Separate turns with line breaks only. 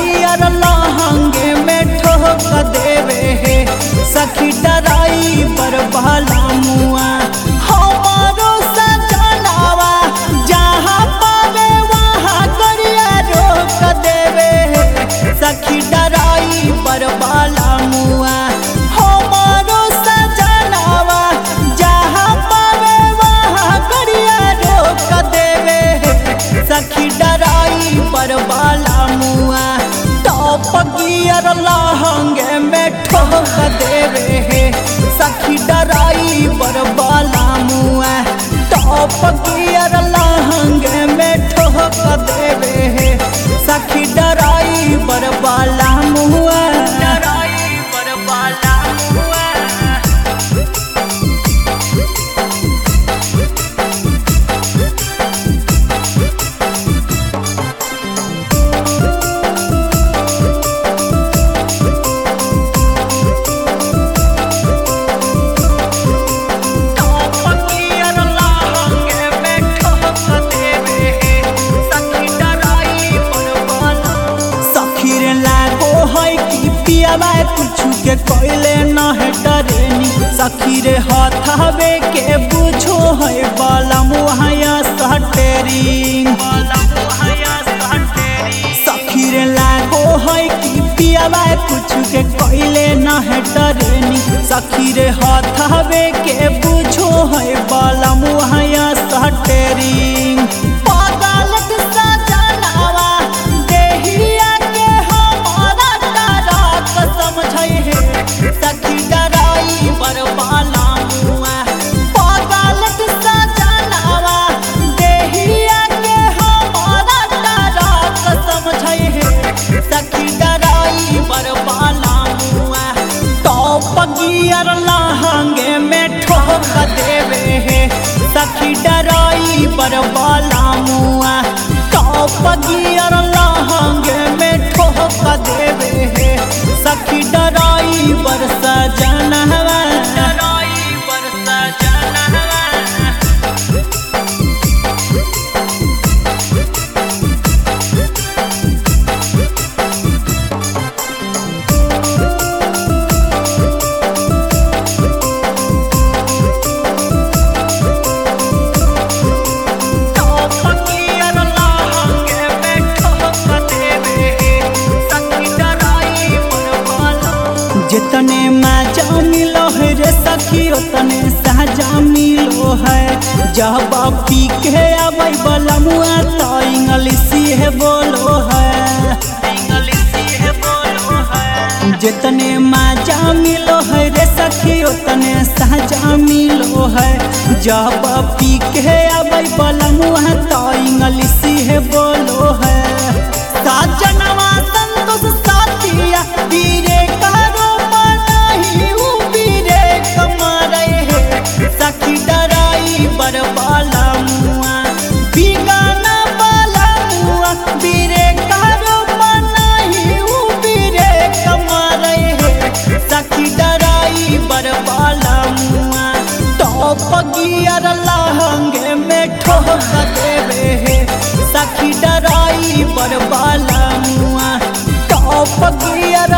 Gear लहंगे में ठोक देवे हे सखी ड्राइवर वाला मुआ हमारो सजनावा जहाँ पावे वहाँ गरिया रोक देवे हे सखी ड्राइवर वाला मुआ हमारो सजनावा जहाँ पावे वहाँ गरिया रोक देवे हे सखी ड्राइवर वाला मुआ टॉप गियर लहंगे में ठोक देवे हे सखी ड्राइवर वाला मुआ टॉप गियर लहंगे में ठोक देवे हे सखी ड्राइवर वाला मुआ ड्राइवर वाला मुआ। कुछ के कोयले न है डरेनी सखी रे हथावे के बुझो है बाला मुहाया सटेरी सखी रे लागो है कि पियावा कुछ के कोयले न है डरेनी सखी रे हथावे के बुझो है बाला मुहाया सटेरी सखी ड्राइवर वाला मुआ पागलत सजनावा देहिया के हमारा डराक समझे हे सखी ड्राइवर वाला मुआ टॉप गियर लहंगे में ठोक देवे हे सखी ड्राइवर वाला मुआ टॉप गियर लहंगे में ठोक देवे हे सखी ड्राइवर सजनवा ड्राइवर सजनवा। जितने मजा मिलो है रे सखी उतने सहजा मिलो है जब पी के आवे वाला मुआ तो इंग्लिशी है बोलो है जितने मजा मिलो है रे सखी उतने सहजा मिलो है जब पी के आवे वाला मुआ तो इंग्लिशी है बोलो है साजनवा संतोष साथिया धीरे सखी ड्राइवर वाला मुआ बिगाना वाला मुआ बीरे करो मनाही बीरे कमारे हे सखी ड्राइवर वाला मुआ टॉप गियर लहंगे में ठोक देवे हे सखी ड्राइवर वाला मुआ टॉप गियर